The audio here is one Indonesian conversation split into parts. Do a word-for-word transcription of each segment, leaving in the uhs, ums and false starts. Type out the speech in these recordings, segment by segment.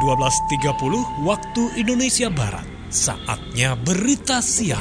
dua belas tiga puluh waktu Indonesia Barat. Saatnya berita siang.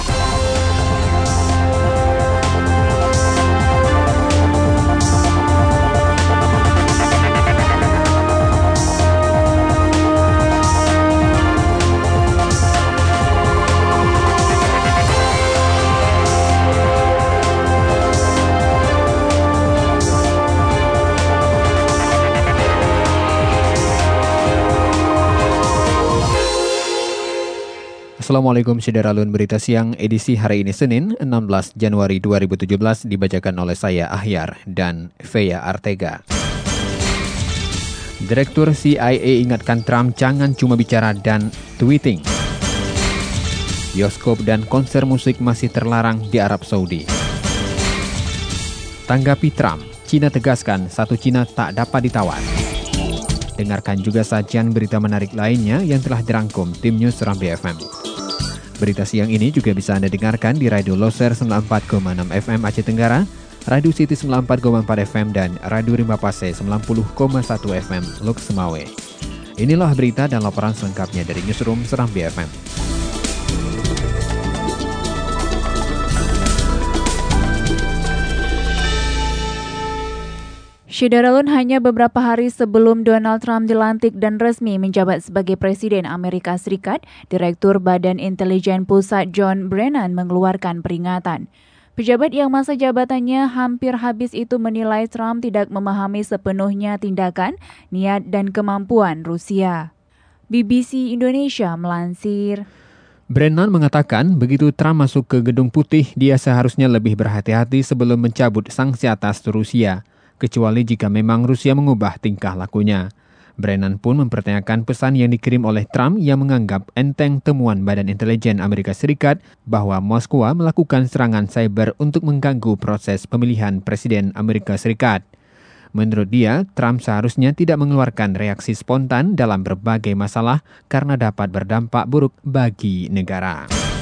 Assalamualaikum Syederalun, berita siang edisi hari ini Senin enam belas Januari dua ribu tujuh belas dibacakan oleh saya Ahyar dan Fea Artega. Direktur C I A ingatkan Trump jangan cuma bicara dan tweeting. Bioskop dan konser musik masih terlarang di Arab Saudi. Tanggapi Trump, Cina tegaskan satu Cina tak dapat ditawar. Dengarkan juga sajian berita menarik lainnya yang telah dirangkum tim News Serambi F M. Berita siang ini juga bisa Anda dengarkan di Radio Loser sembilan puluh empat koma enam F M Aceh Tenggara, Radio City sembilan puluh empat koma empat F M, dan Radio Rimba Pase sembilan puluh koma satu F M Lok Semawe. Inilah berita dan laporan selengkapnya dari Newsroom Serambi F M. Syederalun, hanya beberapa hari sebelum Donald Trump dilantik dan resmi menjabat sebagai Presiden Amerika Serikat, Direktur Badan Intelijen Pusat John Brennan mengeluarkan peringatan. Pejabat yang masa jabatannya hampir habis itu menilai Trump tidak memahami sepenuhnya tindakan, niat dan kemampuan Rusia. B B C Indonesia melansir. Brennan mengatakan begitu Trump masuk ke Gedung Putih, dia seharusnya lebih berhati-hati sebelum mencabut sanksi atas Rusia, kecuali jika memang Rusia mengubah tingkah lakunya. Brennan pun mempertanyakan pesan yang dikirim oleh Trump yang menganggap enteng temuan Badan Intelijen Amerika Serikat bahwa Moskwa melakukan serangan cyber untuk mengganggu proses pemilihan Presiden Amerika Serikat. Menurut dia, Trump seharusnya tidak mengeluarkan reaksi spontan dalam berbagai masalah karena dapat berdampak buruk bagi negara.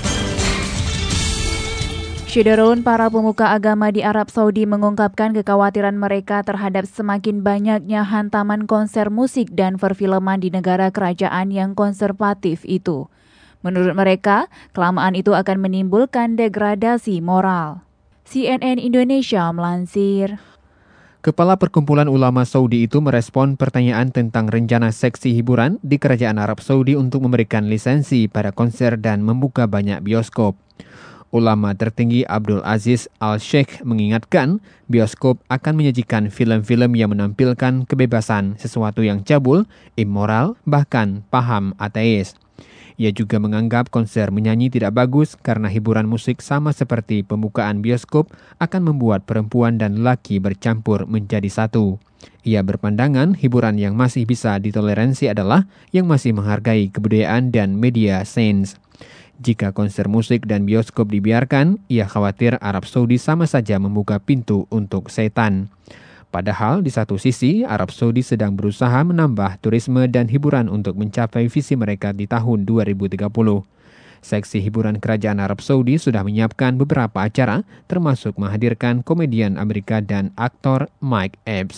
Syederalun, para pemuka agama di Arab Saudi mengungkapkan kekhawatiran mereka terhadap semakin banyaknya hantaman konser musik dan perfilman di negara kerajaan yang konservatif itu. Menurut mereka, kelamaan itu akan menimbulkan degradasi moral. C N N Indonesia melansir. Kepala Perkumpulan Ulama Saudi itu merespon pertanyaan tentang rencana seksi hiburan di Kerajaan Arab Saudi untuk memberikan lisensi pada konser dan membuka banyak bioskop. Ulama tertinggi Abdul Aziz Al-Sheikh mengingatkan bioskop akan menyajikan film-film yang menampilkan kebebasan, sesuatu yang cabul, immoral, bahkan paham ateis. Ia juga menganggap konser menyanyi tidak bagus karena hiburan musik sama seperti pembukaan bioskop akan membuat perempuan dan lelaki bercampur menjadi satu. Ia berpandangan hiburan yang masih bisa ditoleransi adalah yang masih menghargai kebudayaan dan media sains. Jika konser musik dan bioskop dibiarkan, ia khawatir Arab Saudi sama saja membuka pintu untuk setan. Padahal di satu sisi, Arab Saudi sedang berusaha menambah turisme dan hiburan untuk mencapai visi mereka di tahun dua ribu tiga puluh. Seksi hiburan Kerajaan Arab Saudi sudah menyiapkan beberapa acara, termasuk menghadirkan komedian Amerika dan aktor Mike Epps.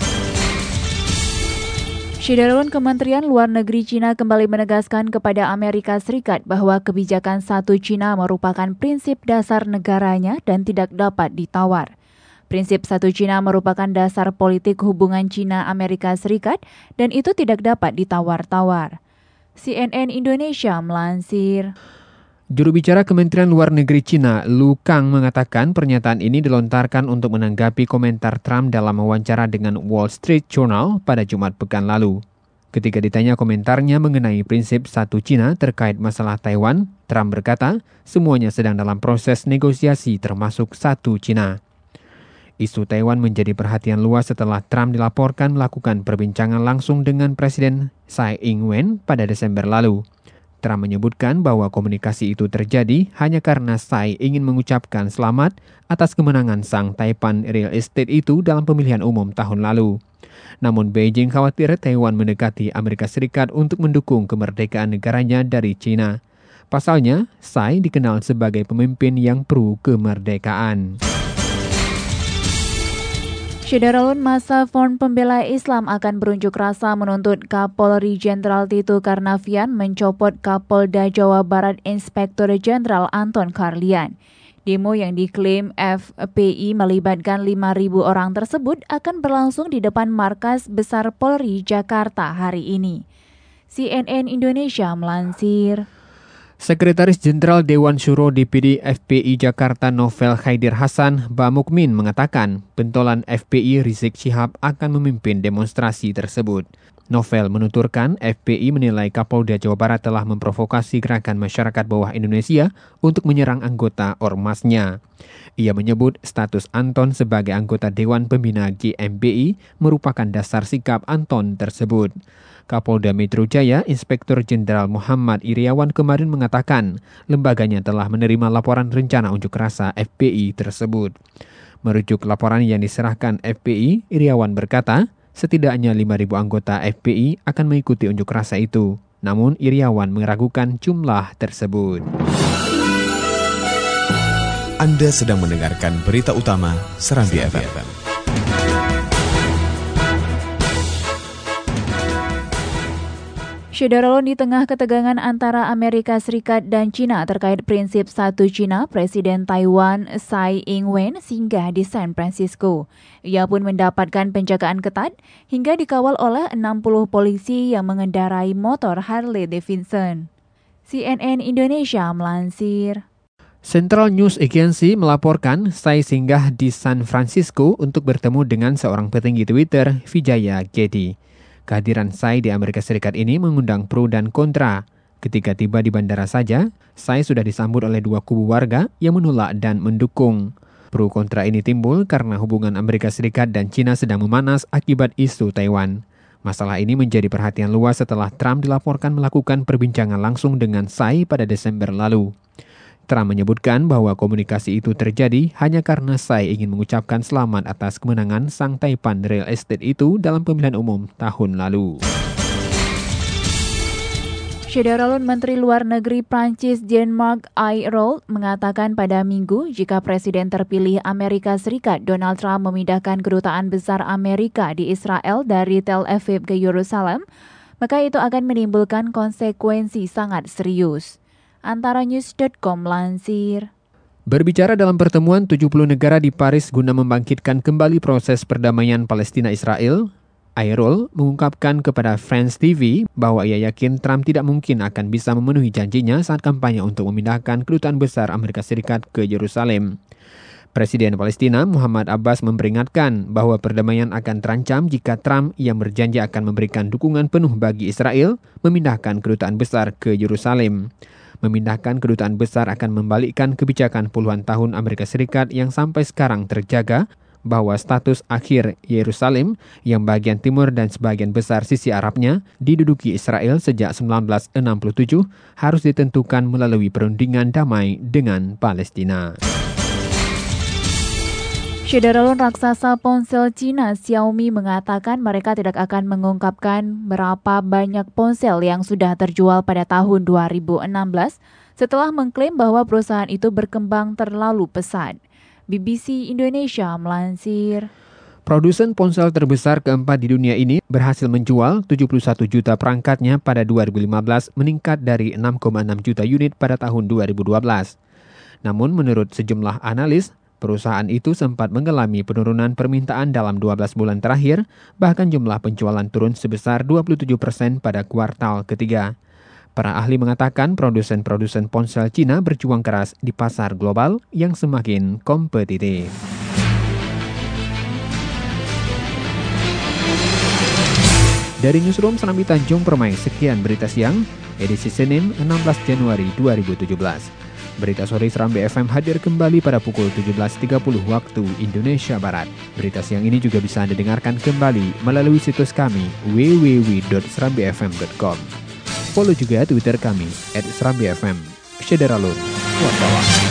Syederalun, Kementerian Luar Negeri Cina kembali menegaskan kepada Amerika Serikat bahwa kebijakan satu Cina merupakan prinsip dasar negaranya dan tidak dapat ditawar. Prinsip satu Cina merupakan dasar politik hubungan Cina-Amerika Serikat dan itu tidak dapat ditawar-tawar. C N N Indonesia melansir. Juru bicara Kementerian Luar Negeri Cina, Lu Kang, mengatakan pernyataan ini dilontarkan untuk menanggapi komentar Trump dalam wawancara dengan Wall Street Journal pada Jumat pekan lalu. Ketika ditanya komentarnya mengenai prinsip satu Cina terkait masalah Taiwan, Trump berkata, semuanya sedang dalam proses negosiasi termasuk satu Cina. Isu Taiwan menjadi perhatian luas setelah Trump dilaporkan melakukan perbincangan langsung dengan Presiden Tsai Ing-wen pada Desember lalu. Trump menyebutkan bahwa komunikasi itu terjadi hanya karena Tsai ingin mengucapkan selamat atas kemenangan sang Taipan Real Estate itu dalam pemilihan umum tahun lalu. Namun Beijing khawatir Taiwan mendekati Amerika Serikat untuk mendukung kemerdekaan negaranya dari China. Pasalnya, Tsai dikenal sebagai pemimpin yang pro kemerdekaan. Syederalun masa Front Pembela Islam akan berunjuk rasa menuntut Kapolri Jenderal Tito Karnavian mencopot Kapolda Jawa Barat Inspektur Jenderal Anton Carlyan. Demo yang diklaim F P I melibatkan lima ribu orang tersebut akan berlangsung di depan markas besar Polri Jakarta hari ini. C N N Indonesia melansir. Sekretaris Jenderal Dewan Syuro D P D F P I Jakarta Novel Khaidir Hasan Bamukmin mengatakan pentolan F P I Rizik Syihab akan memimpin demonstrasi tersebut. Novel menuturkan F P I menilai Kapolda Jawa Barat telah memprovokasi gerakan masyarakat bawah Indonesia untuk menyerang anggota ormasnya. Ia menyebut status Anton sebagai anggota Dewan Pembina G M B I merupakan dasar sikap Anton tersebut. Kapolda Metro Jaya, Inspektur Jenderal Muhammad Iriawan kemarin mengatakan lembaganya telah menerima laporan rencana unjuk rasa F P I tersebut. Merujuk laporan yang diserahkan F P I, Iriawan berkata, setidaknya lima ribu anggota F P I akan mengikuti unjuk rasa itu. Namun Iriawan meragukan jumlah tersebut. Anda sedang mendengarkan berita utama Serambi F M. Syederalun, di tengah ketegangan antara Amerika Serikat dan China terkait prinsip satu China, Presiden Taiwan Tsai Ing-wen singgah di San Francisco. Ia pun mendapatkan penjagaan ketat hingga dikawal oleh enam puluh polisi yang mengendarai motor Harley Davidson. C N N Indonesia melansir. Central News Agency melaporkan Tsai singgah di San Francisco untuk bertemu dengan seorang petinggi Twitter, Vijaya Gadde. Kehadiran Tsai di Amerika Serikat ini mengundang pro dan kontra. Ketika tiba di bandara saja, Tsai sudah disambut oleh dua kubu warga yang menolak dan mendukung. Pro kontra ini timbul karena hubungan Amerika Serikat dan China sedang memanas akibat isu Taiwan. Masalah ini menjadi perhatian luas setelah Trump dilaporkan melakukan perbincangan langsung dengan Tsai pada Desember lalu. Trump menyebutkan bahwa komunikasi itu terjadi hanya karena Tsai ingin mengucapkan selamat atas kemenangan sang taipan real estate itu dalam pemilihan umum tahun lalu. Syederalun, Menteri Luar Negeri Prancis Jean-Marc Ayrault mengatakan pada Minggu jika Presiden terpilih Amerika Serikat Donald Trump memindahkan kedutaan besar Amerika di Israel dari Tel Aviv ke Yerusalem, maka itu akan menimbulkan konsekuensi sangat serius. Antara news dot com melansir. Berbicara dalam pertemuan tujuh puluh negara di Paris guna membangkitkan kembali proses perdamaian Palestina-Israel, Ayrault mengungkapkan kepada France T V bahwa ia yakin Trump tidak mungkin akan bisa memenuhi janjinya saat kampanye untuk memindahkan kedutaan besar Amerika Serikat ke Yerusalem. Presiden Palestina Muhammad Abbas memperingatkan bahwa perdamaian akan terancam jika Trump yang berjanji akan memberikan dukungan penuh bagi Israel memindahkan kedutaan besar ke Yerusalem. Memindahkan kedutaan besar akan membalikkan kebijakan puluhan tahun Amerika Serikat yang sampai sekarang terjaga bahwa status akhir Yerusalem yang bagian timur dan sebagian besar sisi Arabnya diduduki Israel sejak seribu sembilan ratus enam puluh tujuh harus ditentukan melalui perundingan damai dengan Palestina. Syederalun, raksasa ponsel Cina Xiaomi mengatakan mereka tidak akan mengungkapkan berapa banyak ponsel yang sudah terjual pada tahun dua ribu enam belas setelah mengklaim bahwa perusahaan itu berkembang terlalu pesat. B B C Indonesia melansir. Produsen ponsel terbesar keempat di dunia ini berhasil menjual tujuh puluh satu juta perangkatnya pada dua ribu lima belas, meningkat dari enam koma enam juta unit pada tahun dua ribu dua belas. Namun menurut sejumlah analis, perusahaan itu sempat mengalami penurunan permintaan dalam dua belas bulan terakhir, bahkan jumlah penjualan turun sebesar dua puluh tujuh persen pada kuartal ketiga. Para ahli mengatakan produsen-produsen ponsel Cina berjuang keras di pasar global yang semakin kompetitif. Dari Newsroom Serambi Tanjung Permai, sekian berita siang, edisi Senin enam belas Januari dua ribu tujuh belas. Berita sore Serambi F M hadir kembali pada pukul tujuh belas tiga puluh waktu Indonesia Barat. Berita siang ini juga bisa Anda dengarkan kembali melalui situs kami w w w dot serambi f m dot com. Follow juga Twitter kami at serambi f m. Syederalun. Wassalam.